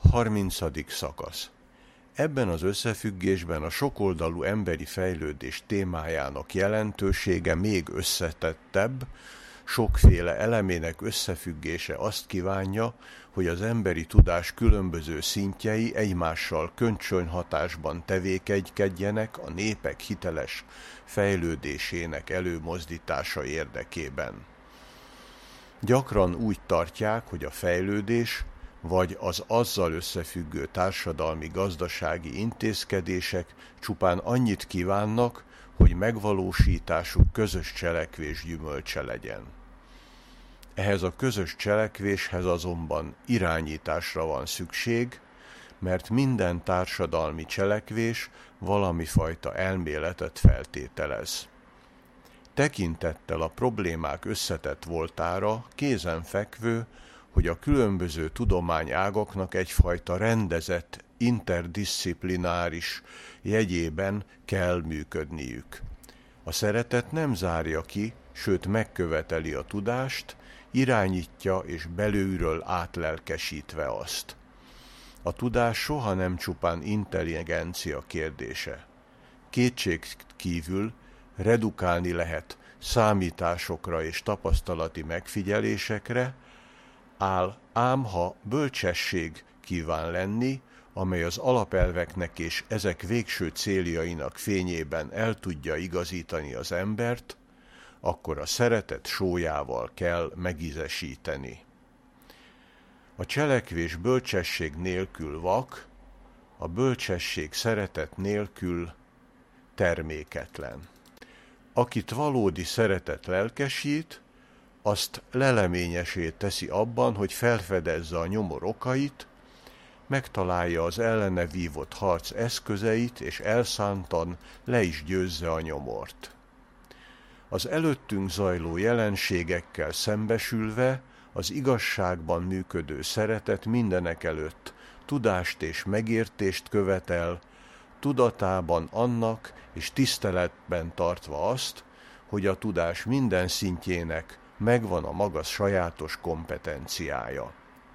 30. szakasz. Ebben az összefüggésben a sokoldalú emberi fejlődés témájának jelentősége még összetettebb, sokféle elemének összefüggése azt kívánja, hogy az emberi tudás különböző szintjei egymással kölcsönhatásban tevékenykedjenek a népek hiteles fejlődésének előmozdítása érdekében. Gyakran úgy tartják, hogy a fejlődés vagy az azzal összefüggő társadalmi-gazdasági intézkedések csupán annyit kívánnak, hogy megvalósításuk közös cselekvés gyümölcse legyen. Ehhez a közös cselekvéshez azonban irányításra van szükség, mert minden társadalmi cselekvés valami fajta elméletet feltételez. Tekintettel a problémák összetett voltára kézenfekvő, hogy a különböző tudományágaknak egyfajta rendezett, interdisziplináris jegyében kell működniük. A szeretet nem zárja ki, sőt megköveteli a tudást, irányítja és belülről átlelkesítve azt. A tudás soha nem csupán intelligencia kérdése. Kétségkívül redukálni lehet számításokra és tapasztalati megfigyelésekre, ám ha bölcsesség kíván lenni, amely az alapelveknek és ezek végső céljainak fényében el tudja igazítani az embert, akkor a szeretet sólyával kell megízesíteni. A cselekvés bölcsesség nélkül vak, a bölcsesség szeretet nélkül terméketlen. Akit valódi szeretet lelkesít, azt leleményessé teszi abban, hogy felfedezze a nyomor okait, megtalálja az ellene vívott harc eszközeit, és elszántan le is győzze a nyomort. Az előttünk zajló jelenségekkel szembesülve az igazságban működő szeretet mindenekelőtt tudást és megértést követel, tudatában annak és tiszteletben tartva azt, hogy a tudás minden szintjének megvan a maga sajátos kompetenciája.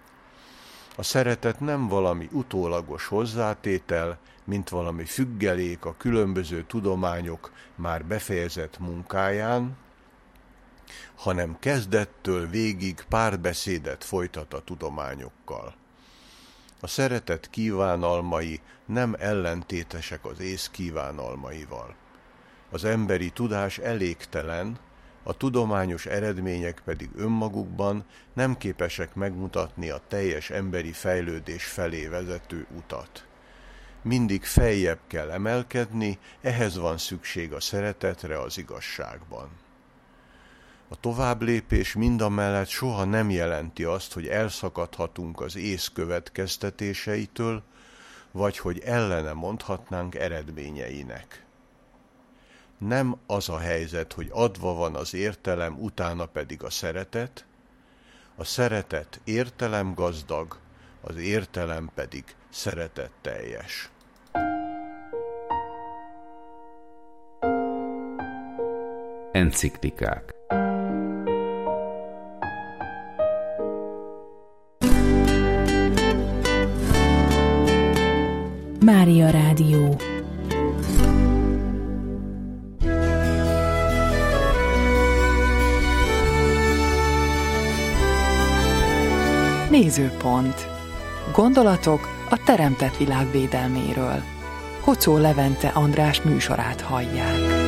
A szeretet nem valami utólagos hozzátétel, mint valami függelék a különböző tudományok már befejezett munkáján, hanem kezdettől végig párbeszédet folytat a tudományokkal. A szeretet kívánalmai nem ellentétesek az ész kívánalmaival. Az emberi tudás elégtelen, a tudományos eredmények pedig önmagukban nem képesek megmutatni a teljes emberi fejlődés felé vezető utat. Mindig feljebb kell emelkedni, ehhez van szükség a szeretetre az igazságban. A továbblépés mindamellett soha nem jelenti azt, hogy elszakadhatunk az ész következtetéseitől, vagy hogy ellene mondhatnánk eredményeinek. Nem az a helyzet, hogy adva van az értelem, utána pedig a szeretet értelemgazdag, az értelem pedig szeretetteljes. Enciklikák. Mária Rádió. Nézőpont. Gondolatok a teremtett világ védelméről. Hocó Levente András műsorát hallják.